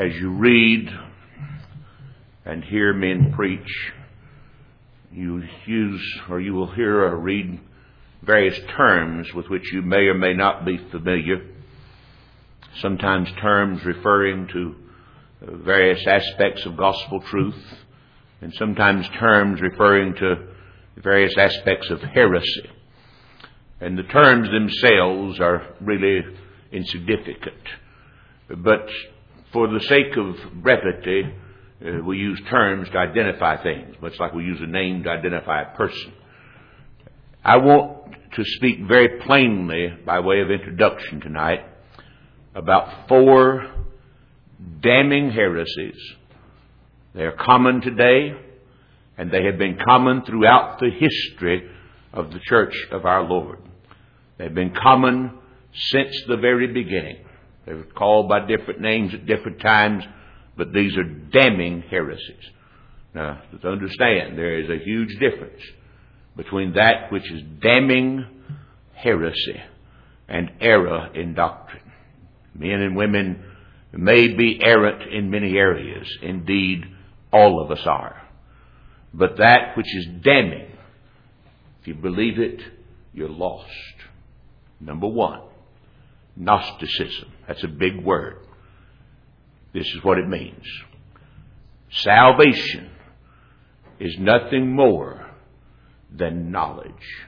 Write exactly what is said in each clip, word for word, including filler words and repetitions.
as you read and hear men preach, you use or you will hear or read various terms with which you may or may not be familiar. Sometimes terms referring to various aspects of gospel truth, and sometimes terms referring to various aspects of heresy. And the terms themselves are really insignificant. But for the sake of brevity, uh, we use terms to identify things, much like we use a name to identify a person. I want to speak very plainly, by way of introduction tonight, about four damning heresies. They are common today, and they have been common throughout the history of the church of our Lord. They've been common since the very beginning. They were called by different names at different times, but these are damning heresies. Now, to understand, there is a huge difference between that which is damning heresy and error in doctrine. Men and women may be errant in many areas. Indeed, all of us are. But that which is damning, if you believe it, you're lost. Number one, Gnosticism. That's a big word. This is what it means. Salvation is nothing more than knowledge.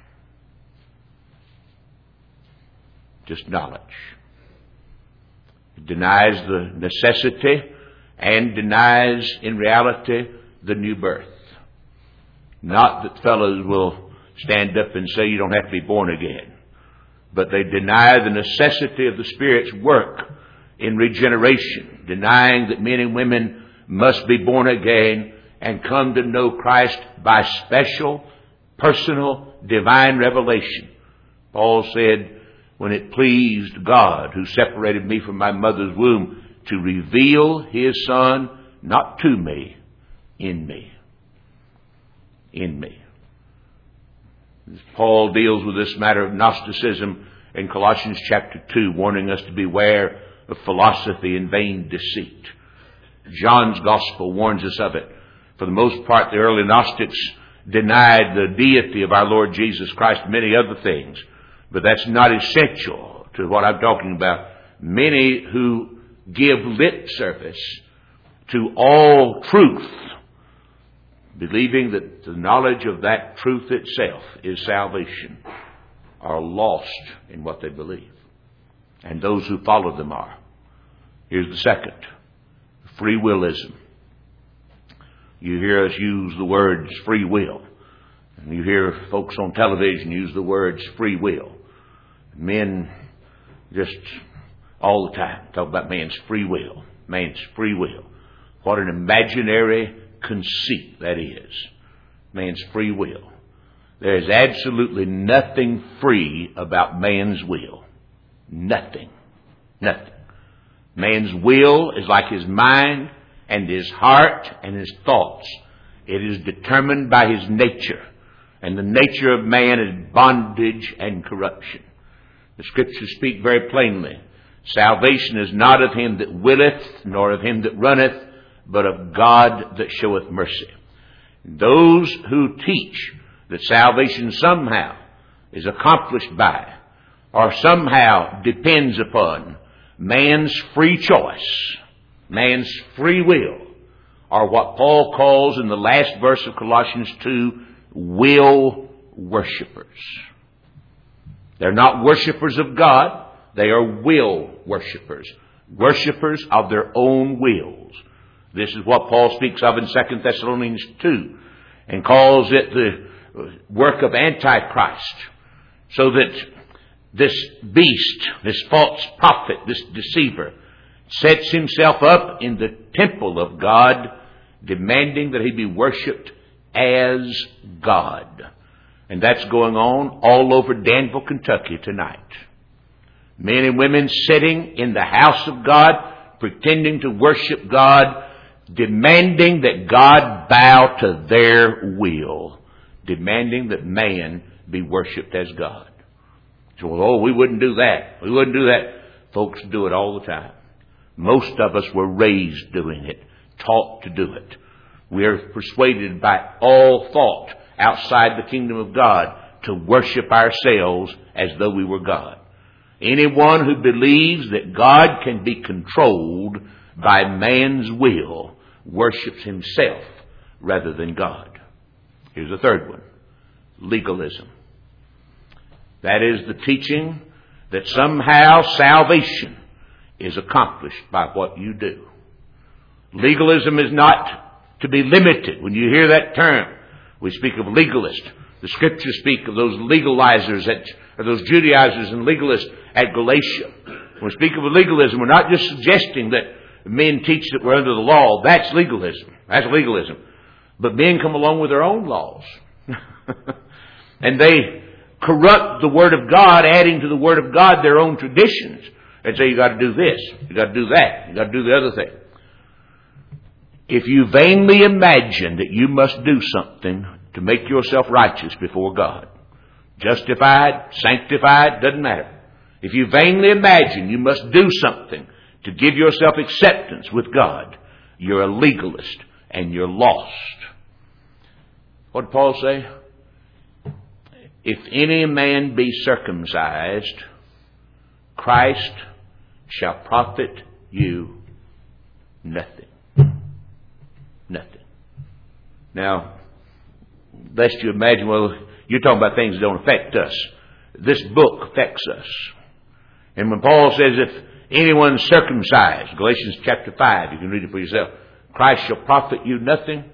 Just knowledge. It denies the necessity and denies, in reality, the new birth. Not that fellows will stand up and say you don't have to be born again, but they deny the necessity of the Spirit's work in regeneration, denying that men and women must be born again and come to know Christ by special, personal, divine revelation. Paul said, when it pleased God, who separated me from my mother's womb, to reveal His Son, not to me, in me. In me. Paul deals with this matter of Gnosticism in Colossians chapter two, warning us to beware of philosophy and vain deceit. John's Gospel warns us of it. For the most part, the early Gnostics denied the deity of our Lord Jesus Christ and many other things. But that's not essential to what I'm talking about. Many who give lip service to all truth, believing that the knowledge of that truth itself is salvation, are lost in what they believe. And those who follow them are. Here's the second. Free willism. You hear us use the words free will. And you hear folks on television use the words free will. Men just all the time talk about man's free will. Man's free will. What an imaginary conceit that is. Man's free will. There is absolutely nothing free about man's will. Nothing. Nothing. Man's will is like his mind and his heart and his thoughts. It is determined by his nature. And the nature of man is bondage and corruption. The Scriptures speak very plainly. Salvation is not of him that willeth, nor of him that runneth, but of God that showeth mercy. Those who teach that salvation somehow is accomplished by, or somehow depends upon, man's free choice, man's free will, are what Paul calls in the last verse of Colossians two, will worshippers. They're not worshippers of God. They are will worshippers. Worshippers of their own wills. This is what Paul speaks of in Second Thessalonians two and calls it the work of Antichrist. So that this beast, this false prophet, this deceiver, sets himself up in the temple of God, demanding that he be worshipped as God. And that's going on all over Danville, Kentucky tonight. Men and women sitting in the house of God, pretending to worship God, demanding that God bow to their will, demanding that man be worshipped as God. So, oh, we wouldn't do that. We wouldn't do that. Folks do it all the time. Most of us were raised doing it, taught to do it. We are persuaded by all thought outside the kingdom of God to worship ourselves as though we were God. Anyone who believes that God can be controlled by man's will worships himself rather than God. Here's the third one. Legalism. That is the teaching that somehow salvation is accomplished by what you do. Legalism is not to be limited. When you hear that term, we speak of legalist. The Scriptures speak of those legalizers, at, or those Judaizers and legalists at Galatia. When we speak of legalism, we're not just suggesting that men teach that we're under the law. That's legalism. That's legalism. But men come along with their own laws. And they corrupt the Word of God, adding to the Word of God their own traditions. And say, you got to do this, you got to do that, you got to do the other thing. If you vainly imagine that you must do something to make yourself righteous before God, justified, sanctified, doesn't matter. If you vainly imagine you must do something to give yourself acceptance with God, you're a legalist and you're lost. What did Paul say? If any man be circumcised, Christ shall profit you nothing. Nothing. Now, lest you imagine, well, you're talking about things that don't affect us. This book affects us. And when Paul says, if anyone's circumcised, Galatians chapter five, you can read it for yourself, Christ shall profit you nothing.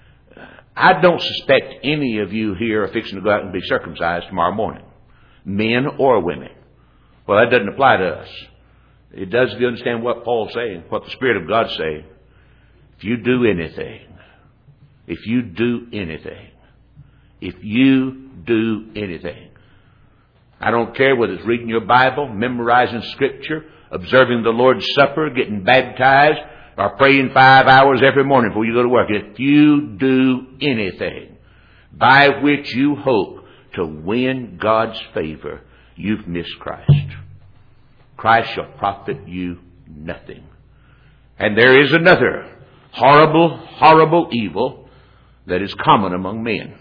I don't suspect any of you here are fixing to go out and be circumcised tomorrow morning. Men or women. Well, that doesn't apply to us. It does if you understand what Paul's saying, what the Spirit of God's saying. If you do anything, if you do anything, if you do anything, I don't care whether it's reading your Bible, memorizing Scripture, observing the Lord's Supper, getting baptized, or praying five hours every morning before you go to work. If you do anything by which you hope to win God's favor, you've missed Christ. Christ shall profit you nothing. And there is another horrible, horrible evil that is common among men.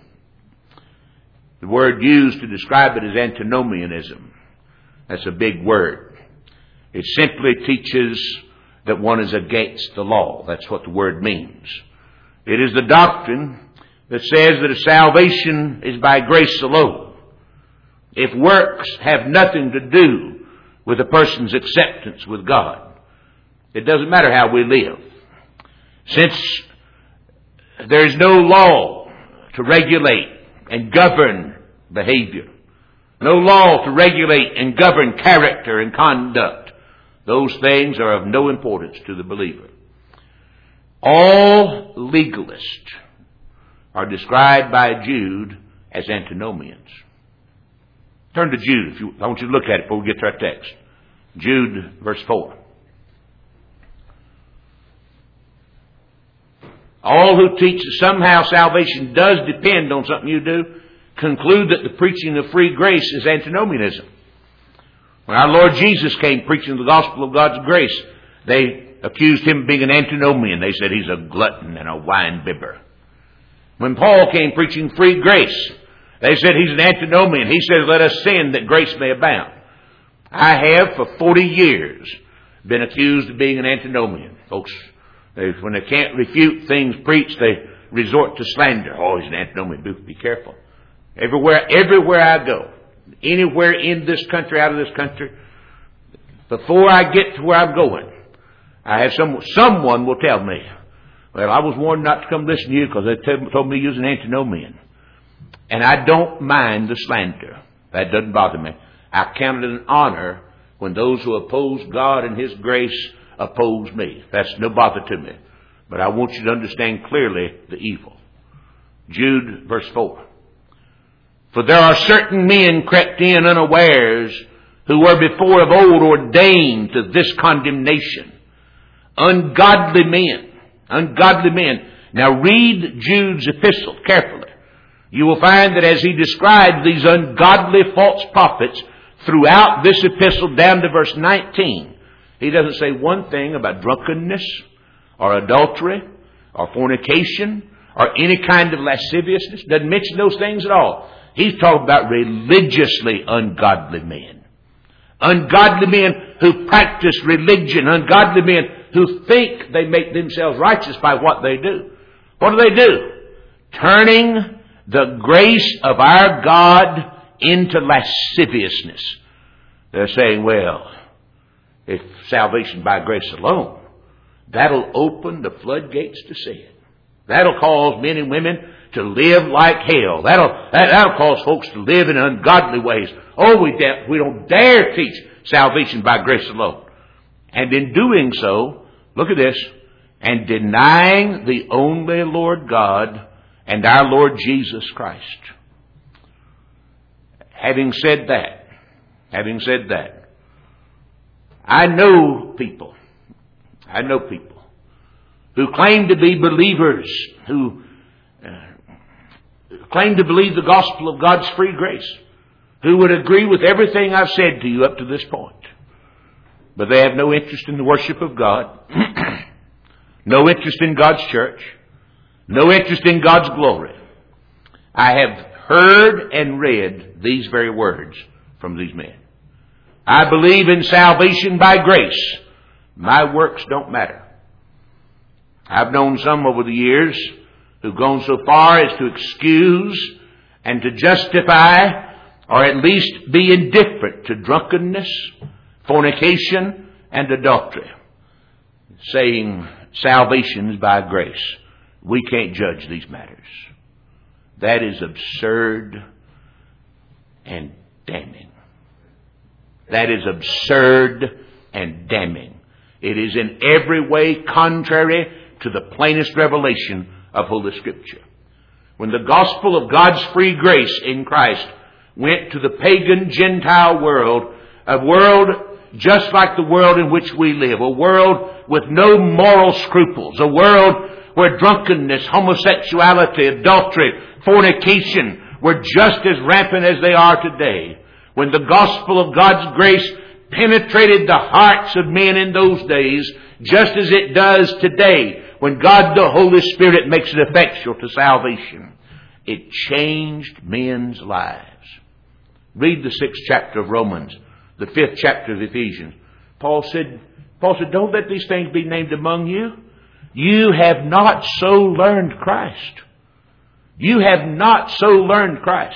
The word used to describe it is antinomianism. That's a big word. It simply teaches that one is against the law. That's what the word means. It is the doctrine that says that salvation is by grace alone. If works have nothing to do with a person's acceptance with God, it doesn't matter how we live. Since there is no law to regulate and govern behavior, no law to regulate and govern character and conduct, those things are of no importance to the believer. All legalists are described by Jude as antinomians. Turn to Jude. If you, I want you to look at it before we get to our text. Jude, verse four. All who teach that somehow salvation does depend on something you do conclude that the preaching of free grace is antinomianism. When our Lord Jesus came preaching the gospel of God's grace, they accused him of being an antinomian. They said he's a glutton and a wine bibber. When Paul came preaching free grace, they said he's an antinomian. He says, let us sin that grace may abound. I have for forty years been accused of being an antinomian. Folks, they, when they can't refute things preached, they resort to slander. Oh, he's an antinomian. Be, be careful. Everywhere, everywhere I go, anywhere in this country, out of this country, before I get to where I'm going, I have some, someone will tell me, well, I was warned not to come listen to you because they t- told me you was an antinomian. And I don't mind the slander. That doesn't bother me. I count it an honor when those who oppose God and His grace oppose me. That's no bother to me. But I want you to understand clearly the evil. Jude, verse four. For there are certain men crept in unawares who were before of old ordained to this condemnation. Ungodly men. Ungodly men. Now read Jude's epistle carefully. You will find that as he describes these ungodly false prophets throughout this epistle down to verse nineteen, He doesn't say one thing about drunkenness or adultery or fornication or any kind of lasciviousness. Doesn't mention those things at all. He's talking about religiously ungodly men. Ungodly men who practice religion. Ungodly men who think they make themselves righteous by what they do. What do they do? Turning the grace of our God into lasciviousness. They're saying, well, if salvation by grace alone, that'll open the floodgates to sin. That'll cause men and women to live like hell. That'll, that, that'll cause folks to live in ungodly ways. Oh, we, da- we don't dare teach salvation by grace alone. And in doing so, look at this, and denying the only Lord God and our Lord Jesus Christ. Having said that, having said that, I know people, I know people who claim to be believers, who uh, claim to believe the gospel of God's free grace, who would agree with everything I've said to you up to this point. But they have no interest in the worship of God, no interest in God's church, no interest in God's glory. I have heard and read these very words from these men. I believe in salvation by grace. My works don't matter. I've known some over the years who've gone so far as to excuse and to justify or at least be indifferent to drunkenness, fornication, and adultery, saying salvation is by grace. We can't judge these matters. That is absurd and damning. That is absurd and damning. It is in every way contrary to the plainest revelation of Holy Scripture. When the gospel of God's free grace in Christ went to the pagan Gentile world, a world just like the world in which we live, a world with no moral scruples, a world where drunkenness, homosexuality, adultery, fornication were just as rampant as they are today. When the gospel of God's grace penetrated the hearts of men in those days, just as it does today, when God the Holy Spirit makes it effectual to salvation, it changed men's lives. Read the sixth chapter of Romans, the fifth chapter of Ephesians. Paul said, Paul said, don't let these things be named among you. You have not so learned Christ. You have not so learned Christ.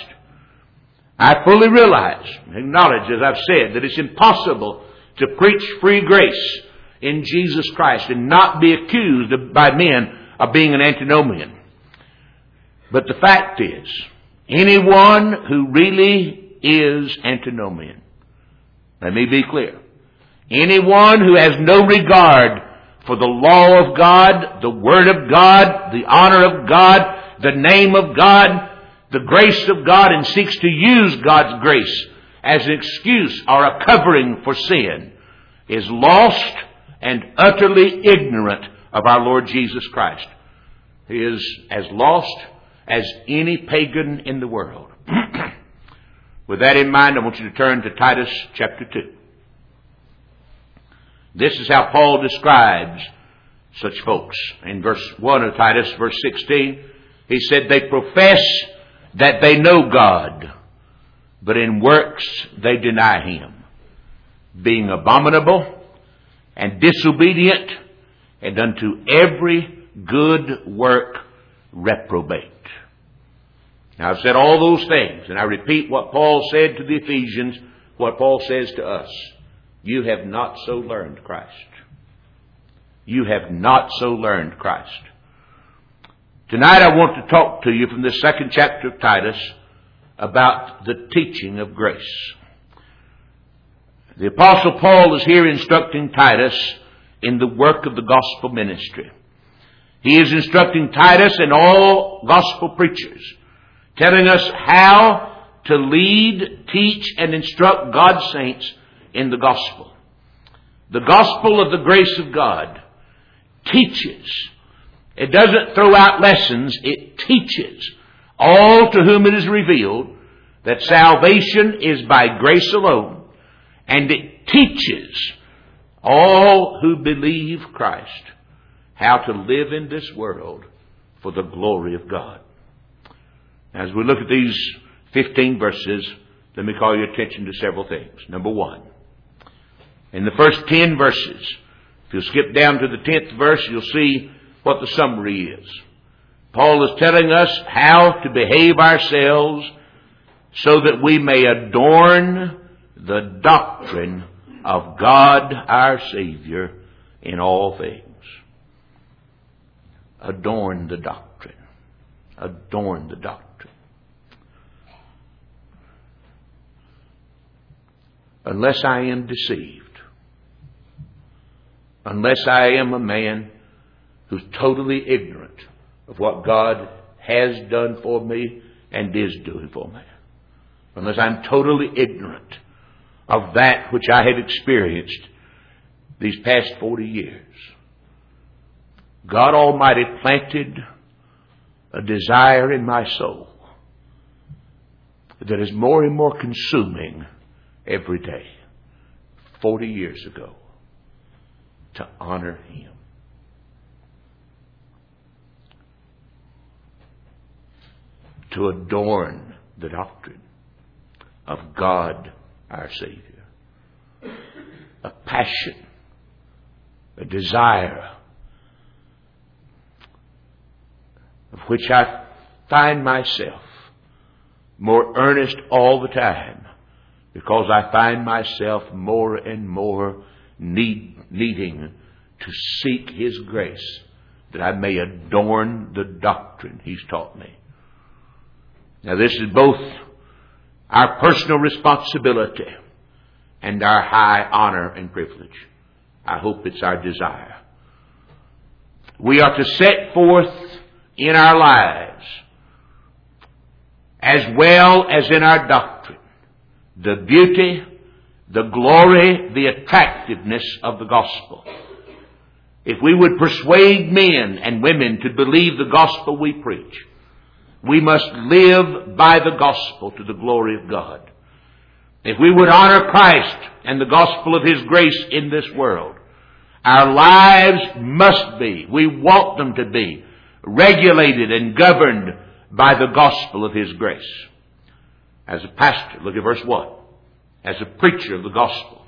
I fully realize, acknowledge, as I've said, that it's impossible to preach free grace in Jesus Christ and not be accused of, by men of being an antinomian. But the fact is, anyone who really is antinomian, let me be clear, anyone who has no regard for the law of God, the Word of God, the honor of God, the name of God, the grace of God, and seeks to use God's grace as an excuse or a covering for sin, is lost and utterly ignorant of our Lord Jesus Christ. He is as lost as any pagan in the world. With that in mind, I want you to turn to Titus chapter two. This is how Paul describes such folks. In verse one of Titus, verse sixteen, he said, they profess that they know God, but in works they deny Him, being abominable and disobedient, and unto every good work reprobate. Now, I've said all those things, and I repeat what Paul said to the Ephesians, what Paul says to us. You have not so learned Christ. You have not so learned Christ. Tonight I want to talk to you from the second chapter of Titus about the teaching of grace. The Apostle Paul is here instructing Titus in the work of the gospel ministry. He is instructing Titus and all gospel preachers, telling us how to lead, teach, and instruct God's saints in the gospel. The gospel of the grace of God teaches. It doesn't throw out lessons. It teaches all to whom it is revealed that salvation is by grace alone. And it teaches all who believe Christ how to live in this world for the glory of God. As we look at these fifteen verses, let me call your attention to several things. Number one, in the first ten verses, if you'll skip down to the tenth verse, you'll see what the summary is. Paul is telling us how to behave ourselves so that we may adorn the doctrine of God our Savior in all things. Adorn the doctrine. Adorn the doctrine. Unless I am deceived, unless I am a man who's totally ignorant of what God has done for me and is doing for me, unless I'm totally ignorant of that which I have experienced these past forty years, God Almighty planted a desire in my soul that is more and more consuming every day, forty years ago, to honor Him. To adorn the doctrine of God our Savior. A passion, a desire, of which I find myself more earnest all the time, because I find myself more and more need, needing to seek His grace, that I may adorn the doctrine He's taught me. Now, this is both our personal responsibility and our high honor and privilege. I hope it's our desire. We are to set forth in our lives, as well as in our doctrine, the beauty, the glory, the attractiveness of the gospel. If we would persuade men and women to believe the gospel we preach, we must live by the gospel to the glory of God. If we would honor Christ and the gospel of His grace in this world, our lives must be, we want them to be, regulated and governed by the gospel of His grace. As a pastor, look at verse one. As a preacher of the gospel,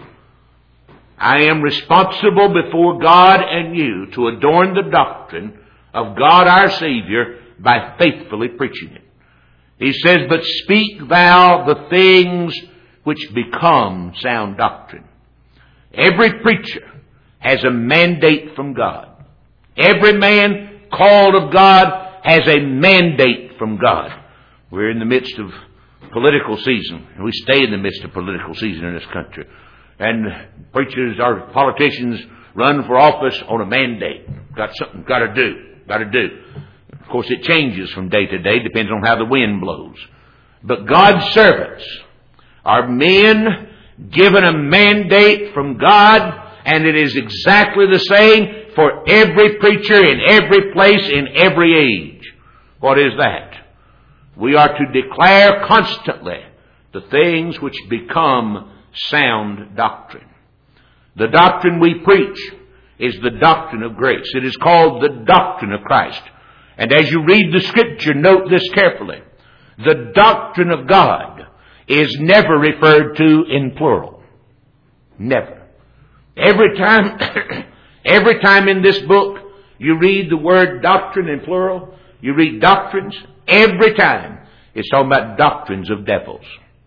I am responsible before God and you to adorn the doctrine of God our Savior by faithfully preaching it. He says, but speak thou the things which become sound doctrine. Every preacher has a mandate from God. Every man called of God has a mandate from God. We're in the midst of political season, and we stay in the midst of political season in this country. And preachers or politicians run for office on a mandate. Got something got to do. Got to do. Of course, it changes from day to day, depends on how the wind blows. But God's servants are men given a mandate from God, and it is exactly the same for every preacher in every place in every age. What is that? We are to declare constantly the things which become sound doctrine. The doctrine we preach is the doctrine of grace. It is called the doctrine of Christ. And as you read the Scripture, note this carefully. The doctrine of God is never referred to in plural. Never. Every time, every time in this book you read the word doctrine in plural, you read doctrines, every time it's talking about doctrines of devils.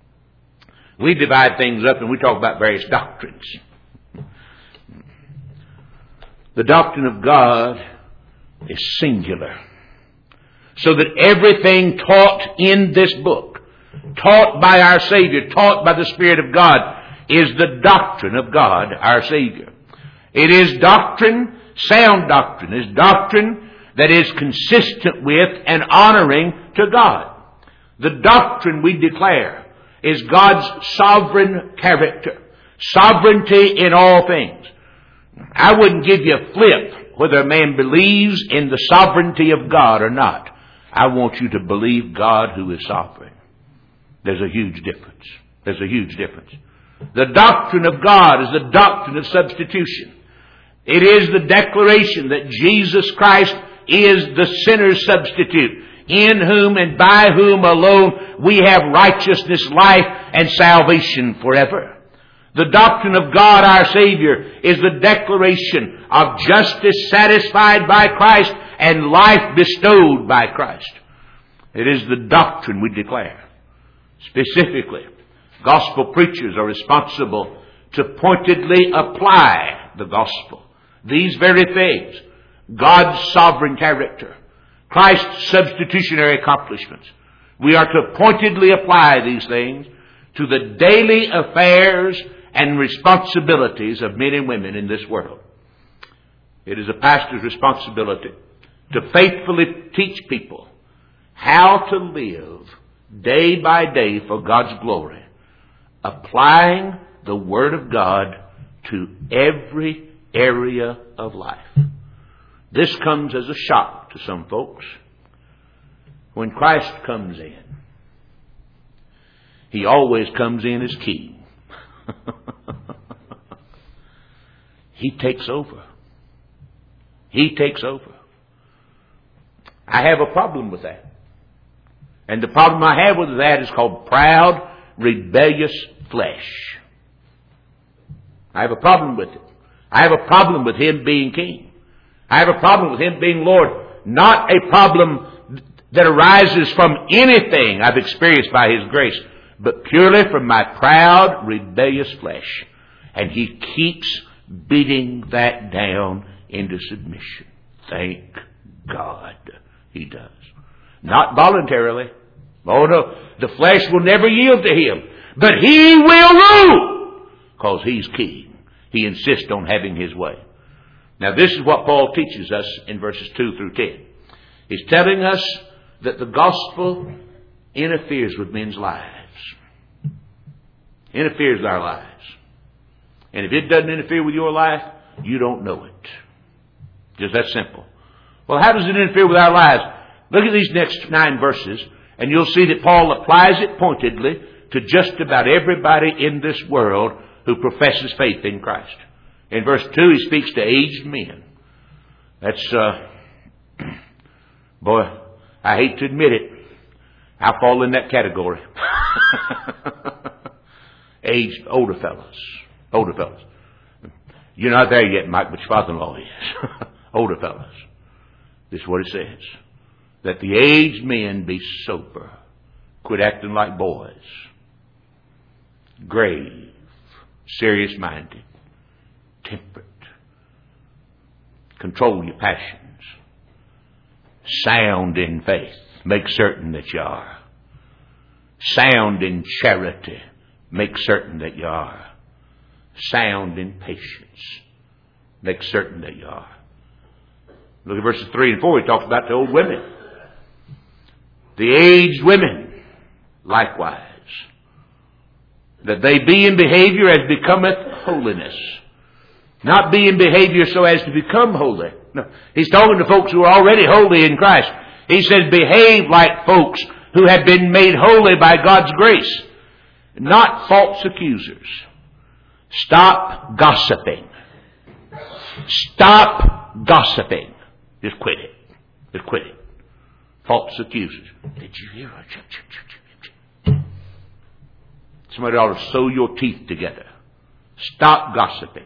We divide things up and we talk about various doctrines. The doctrine of God is singular. So that everything taught in this book, taught by our Savior, taught by the Spirit of God, is the doctrine of God, our Savior. It is doctrine, sound doctrine, is doctrine that is consistent with and honoring to God. The doctrine we declare is God's sovereign character, sovereignty in all things. I wouldn't give you a flip whether a man believes in the sovereignty of God or not. I want you to believe God who is sovereign. There's a huge difference. There's a huge difference. The doctrine of God is the doctrine of substitution. It is the declaration that Jesus Christ is the sinner's substitute, in whom and by whom alone we have righteousness, life, and salvation forever. The doctrine of God our Savior is the declaration of justice satisfied by Christ and life bestowed by Christ. It is the doctrine we declare. Specifically, gospel preachers are responsible to pointedly apply the gospel. These very things, God's sovereign character, Christ's substitutionary accomplishments. We are to pointedly apply these things to the daily affairs and responsibilities of men and women in this world. It is a pastor's responsibility to faithfully teach people how to live day by day for God's glory, applying the Word of God to every area of life. This comes as a shock to some folks. When Christ comes in, He always comes in as King. He takes over. He takes over. I have a problem with that. And the problem I have with that is called proud, rebellious flesh. I have a problem with it. I have a problem with Him being King. I have a problem with Him being Lord. Not a problem that arises from anything I've experienced by His grace, but purely from my proud, rebellious flesh. And He keeps beating that down into submission. Thank God He does. Not voluntarily. Oh no, the flesh will never yield to Him. But He will rule, because He's King. He insists on having His way. Now this is what Paul teaches us in verses two through ten. He's telling us that the gospel interferes with men's lives. Interferes with our lives. And if it doesn't interfere with your life, you don't know it. Just that simple. Well, how does it interfere with our lives? Look at these next nine verses, and you'll see that Paul applies it pointedly to just about everybody in this world who professes faith in Christ. In verse two, he speaks to aged men. That's, uh, boy, I hate to admit it. I fall in that category. Aged, older fellows. Older fellows. You're not there yet, Mike, but your father-in-law is. Older fellows. This is what it says. That the aged men be sober. Quit acting like boys. Grave. Serious-minded. Temperate. Control your passions. Sound in faith. Make certain that you are. Sound in charity. Make certain that you are. Sound in patience. Make certain that you are. Look at verses three and four. He talks about the old women. The aged women, likewise. That they be in behavior as becometh holiness. Not be in behavior so as to become holy. No. He's talking to folks who are already holy in Christ. He says behave like folks who have been made holy by God's grace. Not false accusers. Stop gossiping. Stop gossiping. Just quit it. Just quit it. False accusers. Did you hear? Somebody ought to sew your teeth together. Stop gossiping.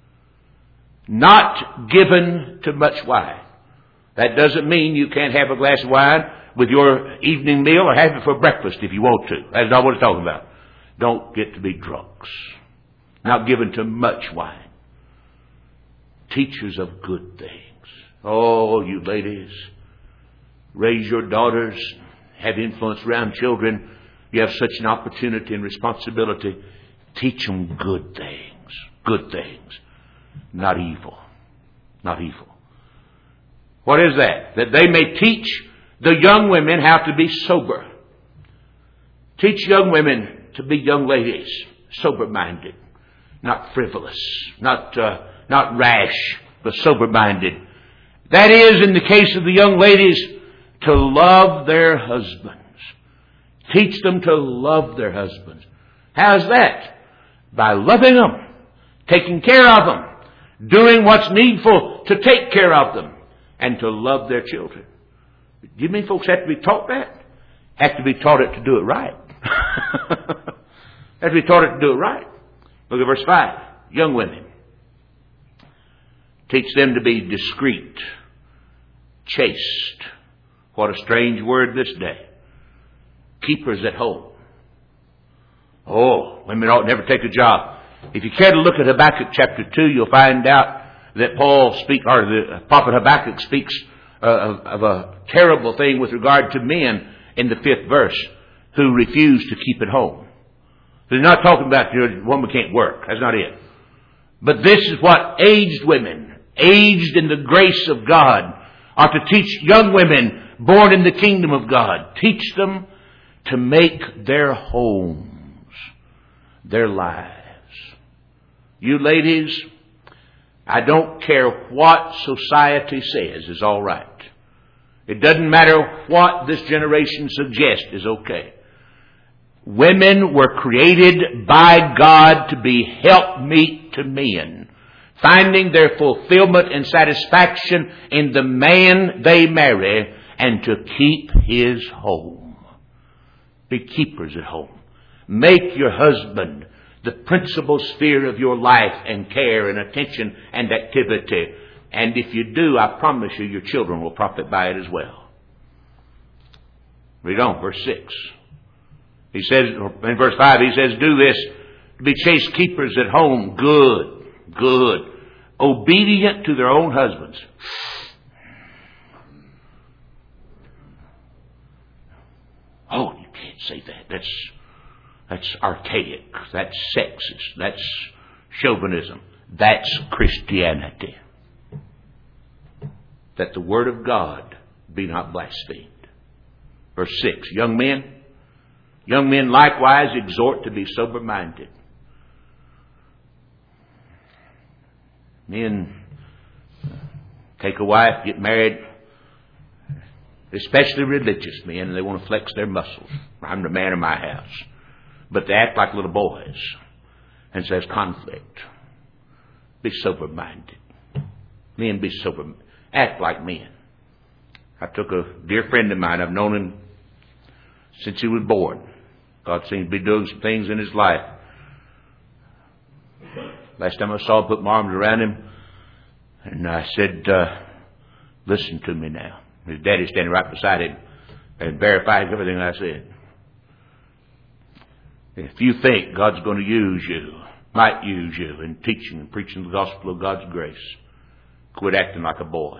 Not given to much wine. That doesn't mean you can't have a glass of wine with your evening meal or have it for breakfast if you want to. That's not what it's talking about. Don't get to be drunks. Not given to much wine. Teachers of good things. Oh, you ladies, raise your daughters, have influence around children. You have such an opportunity and responsibility. Teach them good things. Good things. Not evil. Not evil. What is that? That they may teach the young women how to be sober. Teach young women to be young ladies, sober-minded, not frivolous, not uh, not rash, but sober-minded. That is, in the case of the young ladies, to love their husbands. Teach them to love their husbands. How's that? by loving them, taking care of them, doing what's needful to take care of them, and to love their children. Do you mean folks have to be taught that? Have to be taught it to do it right. Have to be taught it to do it right. Look at verse five. Young women. Teach them to be discreet, chaste. What a strange word this day. Keepers at home. Oh, women ought never take a job. If you care to look at Habakkuk chapter two, you'll find out that Paul speak, or the prophet Habakkuk speaks uh, of, of a terrible thing with regard to men in the fifth verse who refuse to keep at home. They're not talking about the woman can't work. That's not it. But this is what aged women, aged in the grace of God, are to teach young women born in the kingdom of God. Teach them to make their homes, their lives. You ladies, I don't care what society says is all right. It doesn't matter what this generation suggests is okay. Women were created by God to be helpmeet to men, finding their fulfillment and satisfaction in the man they marry, and to keep his home. Be keepers at home. Make your husband the principal sphere of your life and care and attention and activity. And if you do, I promise you, your children will profit by it as well. Read on, verse six. He says, in verse five, he says, do this, to be chaste keepers at home, good, good, obedient to their own husbands. Oh, you can't say that. That's that's archaic. That's sexist. That's chauvinism. That's Christianity. That the word of God be not blasphemed. Verse six, young men, young men likewise exhort to be sober-minded. Men take a wife, get married, especially religious men, and they want to flex their muscles. I'm the man of my house. But they act like little boys. And so there's conflict. Be sober-minded. Men, be sober. Act like men. I took a dear friend of mine. I've known him since he was born. God seems to be doing some things in his life. Last time I saw him, put my arms around him, and I said, uh, listen to me now. His daddy standing right beside him and verifying everything I said. If you think God's going to use you, might use you in teaching and preaching the gospel of God's grace, quit acting like a boy.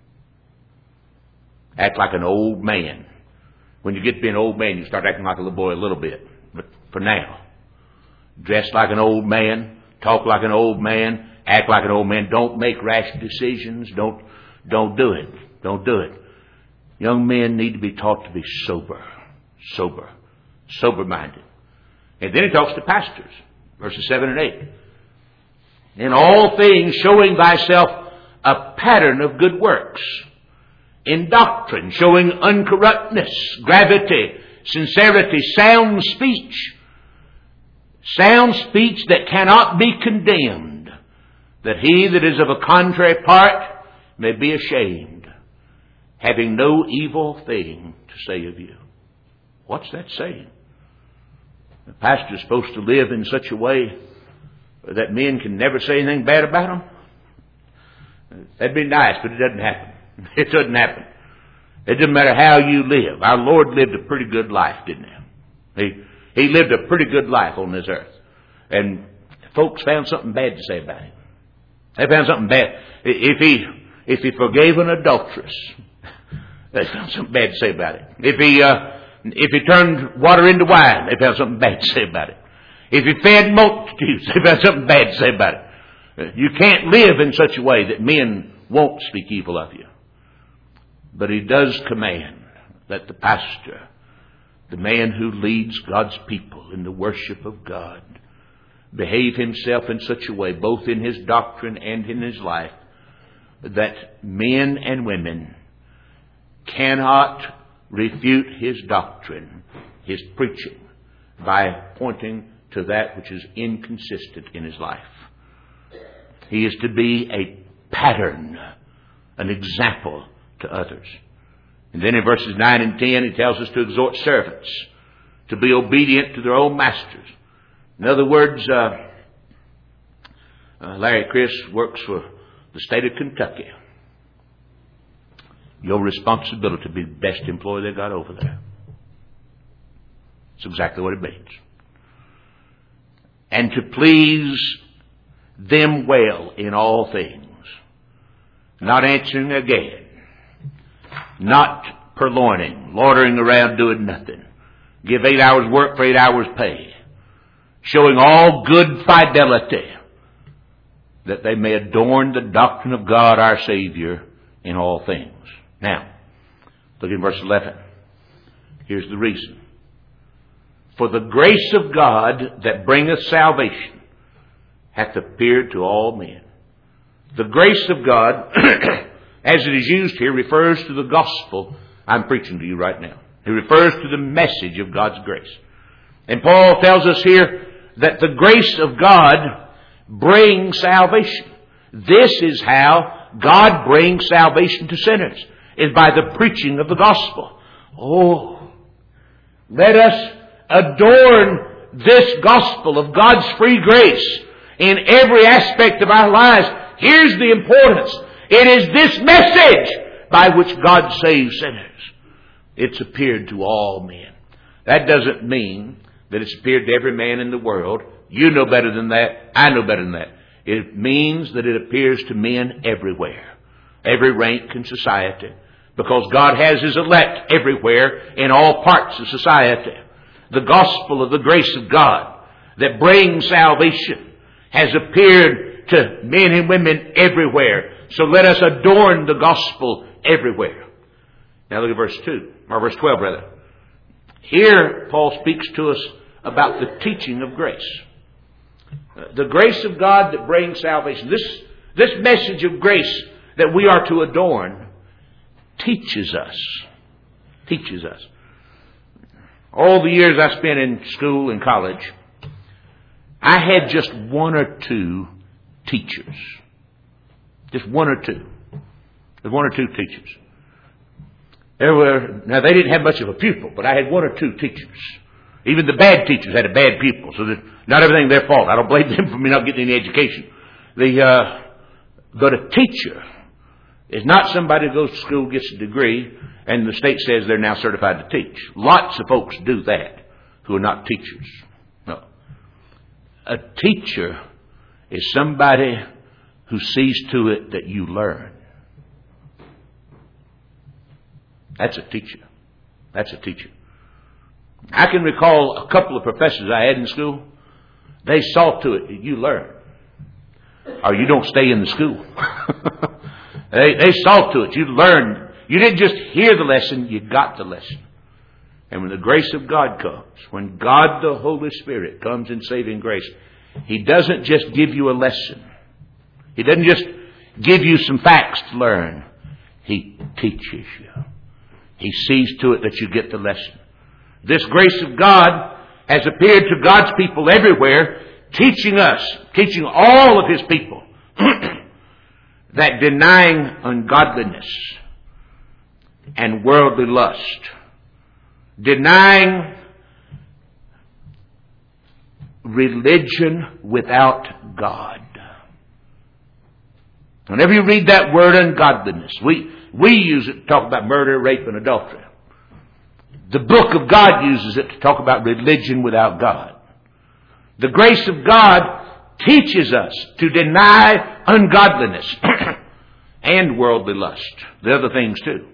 Act like an old man. When you get to be an old man, you start acting like a little boy a little bit. But for now, dress like an old man, talk like an old man, act like an old man. Don't make rash decisions. Don't, don't do it. Don't do it. Young men need to be taught to be sober, sober, sober-minded. And then he talks to pastors, verses seven and eight. In all things showing thyself a pattern of good works. In doctrine showing uncorruptness, gravity, sincerity, sound speech. Sound speech that cannot be condemned. That he that is of a contrary part may be ashamed, having no evil thing to say of you. What's that saying? The pastor is supposed to live in such a way that men can never say anything bad about him? That'd be nice, but it doesn't happen. It doesn't happen. It doesn't matter how you live. Our Lord lived a pretty good life, didn't he? He, he lived a pretty good life on this earth. And folks found something bad to say about him. They found something bad. If he, if he forgave an adulteress, they found something bad to say about it. If he, uh, if he turned water into wine, they found something bad to say about it. If he fed multitudes, they found something bad to say about it. You can't live in such a way that men won't speak evil of you. But he does command that the pastor, the man who leads God's people in the worship of God, behave himself in such a way, both in his doctrine and in his life, that men and women cannot refute his doctrine, his preaching, by pointing to that which is inconsistent in his life. He is to be a pattern, an example to others. And then in verses nine and ten, he tells us to exhort servants to be obedient to their own masters. In other words, uh, uh, Larry Chris works for the state of Kentucky. Your responsibility to be the best employee they got over there. That's exactly what it means. And to please them well in all things. Not answering again. Not purloining, loitering around doing nothing. Give eight hours work for eight hours pay. Showing all good fidelity, that they may adorn the doctrine of God our Savior in all things. Now, look in verse eleven. Here's the reason. For the grace of God that bringeth salvation hath appeared to all men. The grace of God, as it is used here, refers to the gospel I'm preaching to you right now. It refers to the message of God's grace. And Paul tells us here that the grace of God brings salvation. This is how God brings salvation to sinners, is by the preaching of the gospel. Oh, let us adorn this gospel of God's free grace in every aspect of our lives. Here's the importance. It is this message by which God saves sinners. It's appeared to all men. That doesn't mean that it's appeared to every man in the world. You know better than that. I know better than that. It means that it appears to men everywhere. Every rank in society. Because God has His elect everywhere in all parts of society. The gospel of the grace of God that brings salvation has appeared to men and women everywhere. So let us adorn the gospel everywhere. Now look at verse two, or verse twelve rather. Here Paul speaks to us about the teaching of grace. The grace of God that brings salvation. This, this message of grace that we are to adorn teaches us. Teaches us. All the years I spent in school and college, I had just one or two teachers. Just one or two. Just one or two teachers. There were, now they didn't have much of a pupil, but I had one or two teachers. Even the bad teachers had a bad pupil, so that not everything their fault. I don't blame them for me not getting any education. The, uh, but a teacher is not somebody who goes to school, gets a degree, and the state says they're now certified to teach. Lots of folks do that who are not teachers. No. A teacher is somebody who sees to it that you learn. That's a teacher. That's a teacher. I can recall a couple of professors I had in school. They saw to it that you learn. Or you don't stay in the school. they, they saw to it. You learned. You didn't just hear the lesson, you got the lesson. And when the grace of God comes, when God the Holy Spirit comes in saving grace, He doesn't just give you a lesson. He doesn't just give you some facts to learn. He teaches you. He sees to it that you get the lesson. This grace of God has appeared to God's people everywhere, teaching us, teaching all of His people, that denying ungodliness and worldly lust, denying religion without God. Whenever you read that word ungodliness, we, we use it to talk about murder, rape, and adultery. The book of God uses it to talk about religion without God. The grace of God teaches us to deny ungodliness and worldly lust. The other things too.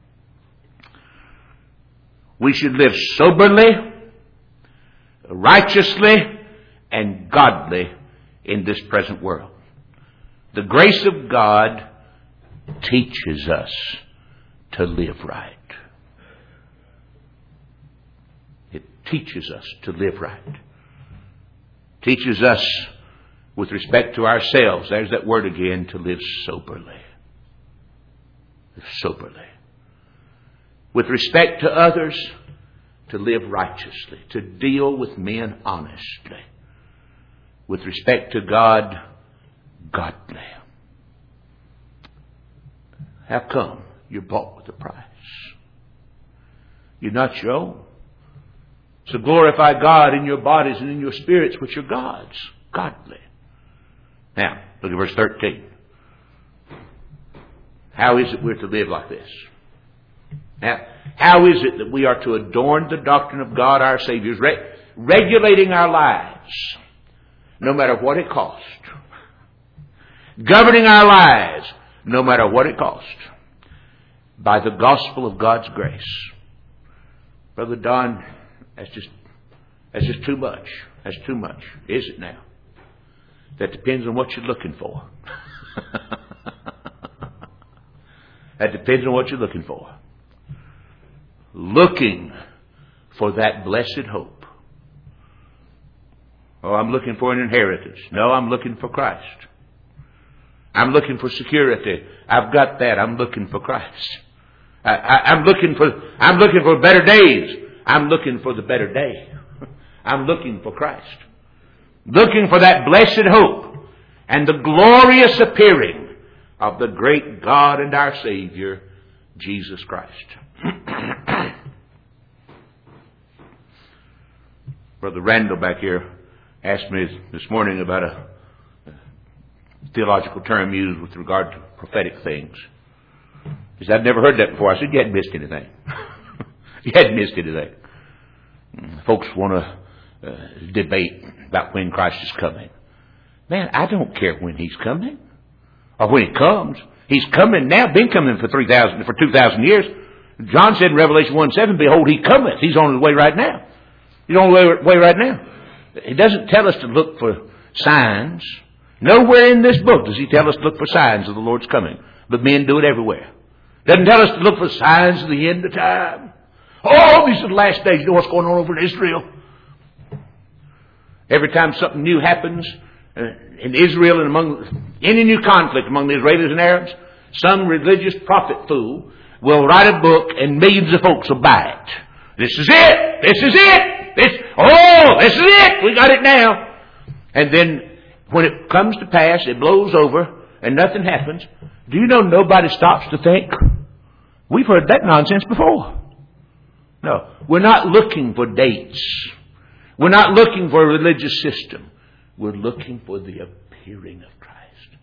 We should live soberly, righteously, and godly in this present world. The grace of God teaches us to live right. It teaches us to live right. Teaches us with respect to ourselves, there's that word again, to live soberly. Live soberly. With respect to others, to live righteously, to deal with men honestly, with respect to God, godly. How come you're bought with a price? You're not your own. So glorify God in your bodies and in your spirits, which are God's, godly. Now, look at verse thirteen. How is it we're to live like this? Now, how is it that we are to adorn the doctrine of God our Savior, re- regulating our lives, no matter what it costs, governing our lives, no matter what it costs, by the gospel of God's grace? Brother Don, that's just that's just too much. That's too much. Is it now? That depends on what you're looking for. That depends on what you're looking for. Looking for that blessed hope. Oh, I'm looking for an inheritance. No, I'm looking for Christ. I'm looking for security. I've got that. I'm looking for Christ. I, I, I'm looking for I'm looking for better days. I'm looking for the better day. I'm looking for Christ. Looking for that blessed hope and the glorious appearing of the great God and our Savior, Jesus Christ. Brother Randall back here asked me this morning about a theological term used with regard to prophetic things. He said, I'd never heard that before. I said, you hadn't missed anything. You hadn't missed anything. Folks want to uh, debate about when Christ is coming. Man, I don't care when He's coming or when He comes. He's coming now, been coming for three thousand, for two thousand years. John said in Revelation one seven, behold, He cometh. He's on His way right now. He's on His way right now. He doesn't tell us to look for signs. Nowhere in this book does He tell us to look for signs of the Lord's coming. But men do it everywhere. Doesn't tell us to look for signs of the end of time. Oh, these are the last days. You know what's going on over in Israel? Every time something new happens uh, in Israel and among any new conflict among the Israelis and Arabs, some religious prophet fool will write a book and millions of folks will buy it. This is it. This is it. This, oh, this is it. We got it now. And then when it comes to pass, it blows over and nothing happens. Do you know nobody stops to think? We've heard that nonsense before. No, we're not looking for dates. We're not looking for a religious system. We're looking for the appearing of Christ.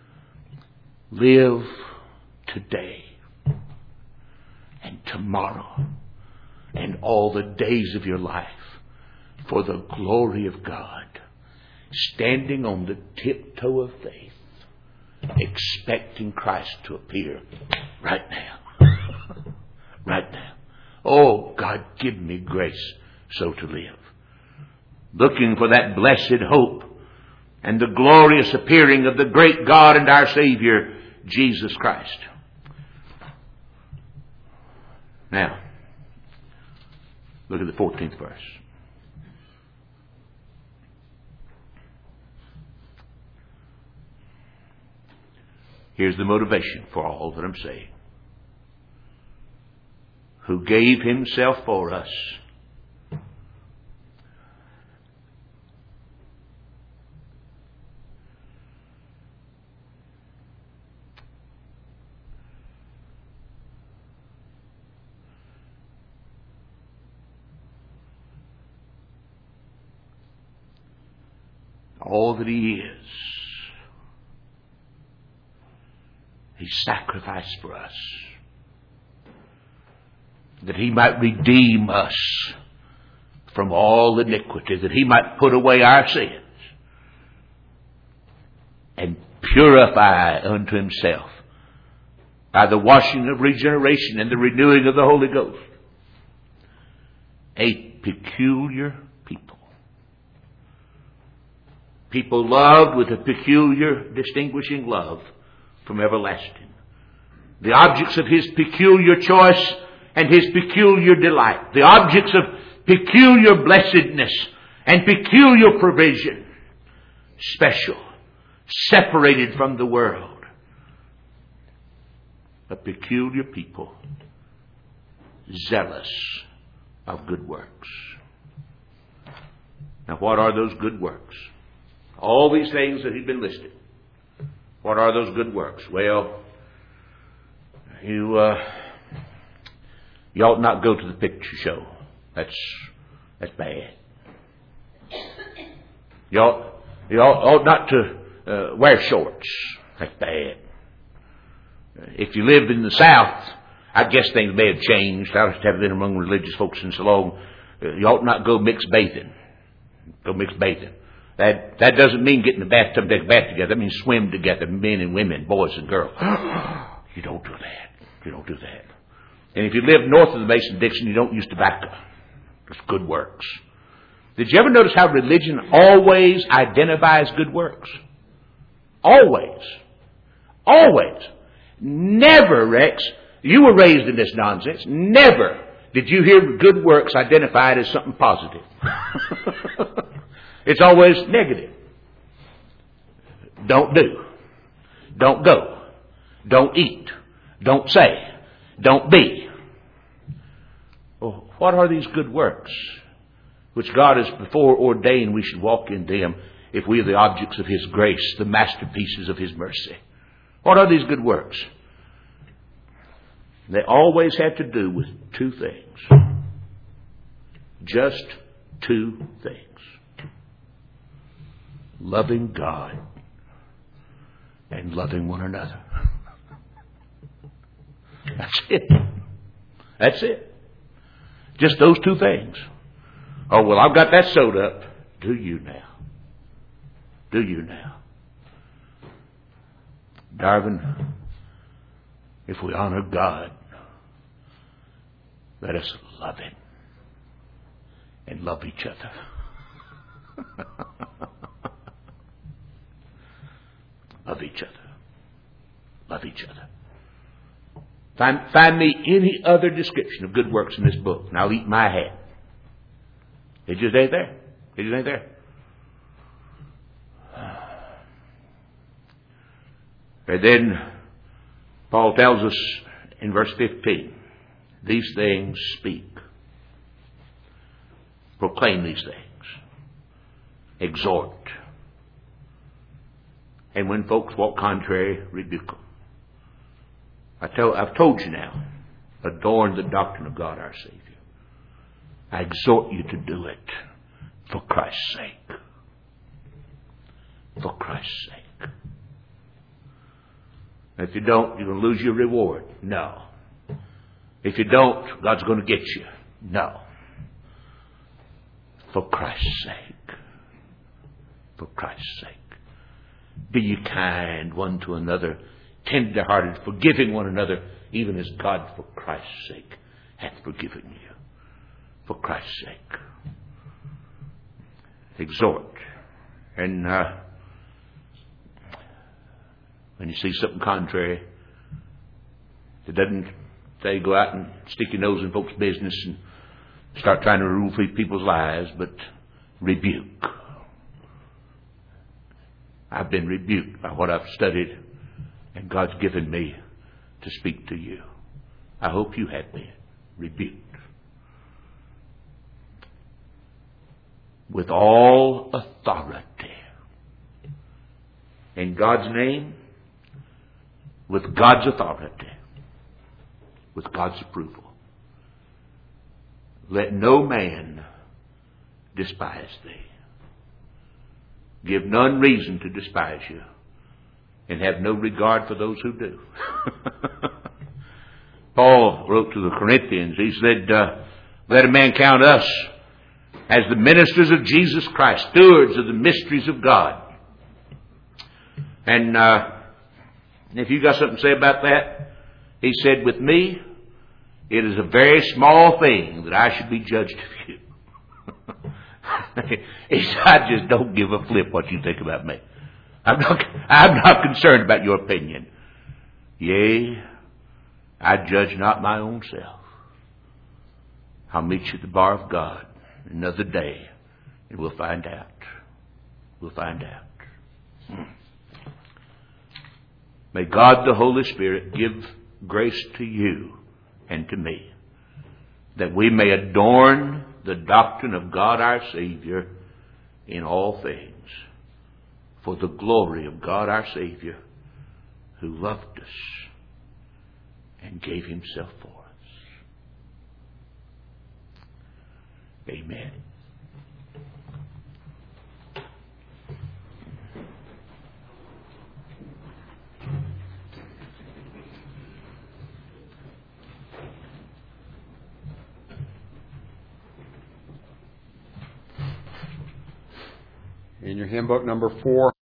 Live today and tomorrow and all the days of your life for the glory of God, standing on the tiptoe of faith, expecting Christ to appear right now. Right now. Oh, God, give me grace so to live. Looking for that blessed hope and the glorious appearing of the great God and our Savior, Jesus Christ. Now, look at the fourteenth verse. Here's the motivation for all that I'm saying. Who gave Himself for us all that He is. He sacrificed for us, that He might redeem us from all iniquity, that He might put away our sins and purify unto Himself by the washing of regeneration and the renewing of the Holy Ghost a peculiar people. People loved with a peculiar distinguishing love from everlasting. The objects of His peculiar choice and His peculiar delight. The objects of peculiar blessedness and peculiar provision. Special. Separated from the world. A peculiar people. Zealous of good works. Now, what are those good works? All these things that he'd been listed. What are those good works? Well, you uh, you ought not go to the picture show. That's that's bad. You ought, you ought, ought not to uh, wear shorts. That's bad. If you lived in the South, I guess things may have changed. I have been among religious folks in so long. Uh, you ought not go mixed bathing. Go mixed bathing. That that doesn't mean get in the bathtub, take a bath together. That means swim together, men and women, boys and girls. You don't do that. You don't do that. And if you live north of the Mason-Dixon, you don't use tobacco. It's good works. Did you ever notice how religion always identifies good works? Always. Always. Never, Rex, you were raised in this nonsense. Never did you hear good works identified as something positive. It's always negative. Don't do. Don't go. Don't eat. Don't say. Don't be. Well, what are these good works which God has before ordained we should walk in them if we are the objects of His grace, the masterpieces of His mercy? What are these good works? They always have to do with two things. Just two things. Loving God and loving one another. That's it. That's it. Just those two things. Oh, well, I've got that sewed up. Do you now? Do you now? Darwin, if we honor God, let us love Him and love each other. Love each other. Love each other. Find, find me any other description of good works in this book, and I'll eat my hat. It just ain't there. It just ain't there. And then Paul tells us in verse fifteen, these things speak. Proclaim these things. Exhort. And when folks walk contrary, rebuke them. I tell, I've told you now, adorn the doctrine of God our Savior. I exhort you to do it for Christ's sake. For Christ's sake. If you don't, you're going to lose your reward. No. If you don't, God's going to get you. No. For Christ's sake. For Christ's sake. Be ye kind one to another, tender-hearted, forgiving one another, even as God for Christ's sake hath forgiven you. For Christ's sake. Exhort. And uh, when you see something contrary, it doesn't say go out and stick your nose in folks' business and start trying to rule people's lives, but rebuke. I've been rebuked by what I've studied, and God's given me to speak to you. I hope you have been rebuked. With all authority. In God's name, with God's authority, with God's approval. Let no man despise thee. Give none reason to despise you, and have no regard for those who do. Paul wrote to the Corinthians, he said, uh, let a man count us as the ministers of Jesus Christ, stewards of the mysteries of God. And uh, if you got something to say about that, he said, with me, it is a very small thing that I should be judged of you. He said, I just don't give a flip what you think about me. I'm not, I'm not concerned about your opinion. Yea, I judge not my own self. I'll meet you at the bar of God another day, and we'll find out. We'll find out. Hmm. May God the Holy Spirit give grace to you and to me that we may adorn the doctrine of God our Savior in all things, for the glory of God our Savior, who loved us and gave Himself for us. Amen. In your hymn book number four